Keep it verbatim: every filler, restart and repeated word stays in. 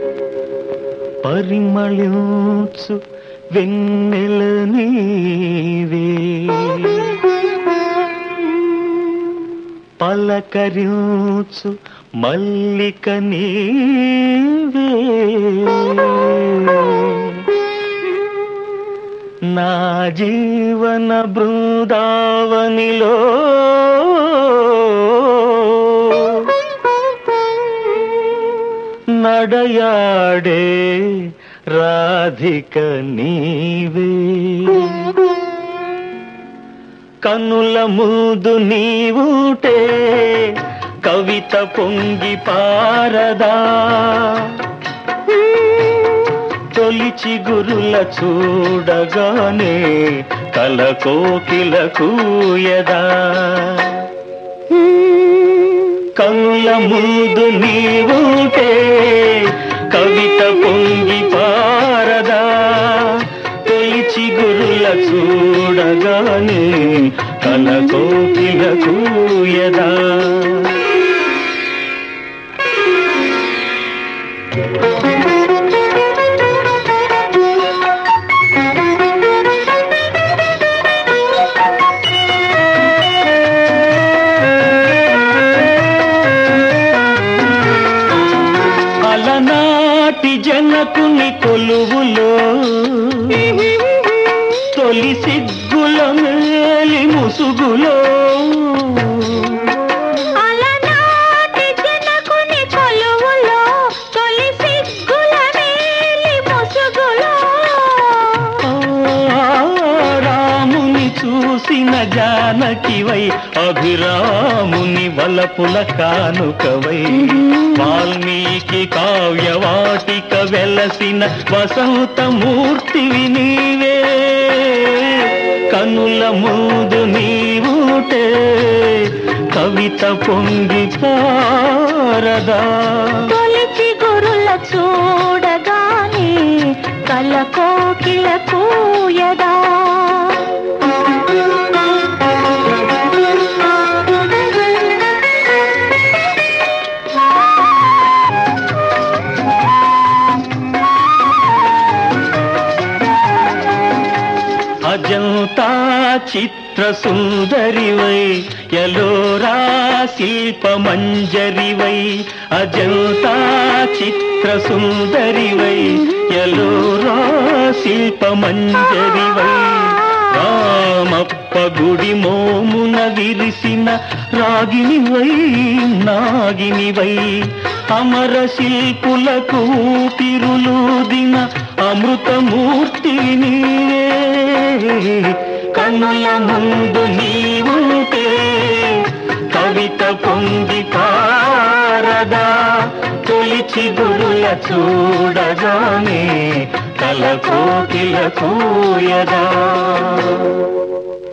పరిమళించు వెన్నెల నీవే, పలకరించు మల్లిక నీవే, నా జీవన బృందావనిలో నడయాడే రాధిక నీవే. కనుల ముందు నీవుటే కవిత పొంగి పారదా, తొలిచి గురుల చూడగానే కల కోకిల కూయదా. కనుల ముందు నీవుటే కవిత పొంగి పారదా, తొలిచి గురుల చూడగానే కల కోకిల కూయదా. అలనాటి జనకుని కొలువులో తొలి సిగ్గుల మేలి ముసుగులో, అలనాటి జనకుని కొలువులో తొలి సిగ్గుల మేలి ముసుగులో, రాముని చూసిన జానకివై అభిరాముని వలపుల కానుకవై, వాల్మీకి కావ్యవాటిక వెలసిన వసంతమూర్తివి నీవే. కనుల ముందు నీవుటే కవిత పొంగి పారదా, తొలిచి గురుల చూడగానే కల కోకిల కూయదా. అజంతా చిత్ర సుందరివై యలోరా శిల్ప మంజరివై, అజంతా చిత్ర సుందరివై యలోరా శిల్ప మంజరివై, రామప్ప గుడి మోమున విరిసిన రాగినివై నాగినివై, అమర శిల్పులకు ఊపిరులూదిన అమృతమూర్తి నీవే. కనుల ముందు నీవుంటే కవిత పొంగి పారదా, తొలిచి గురుల చూడగానే కల కోకిల కూయదా.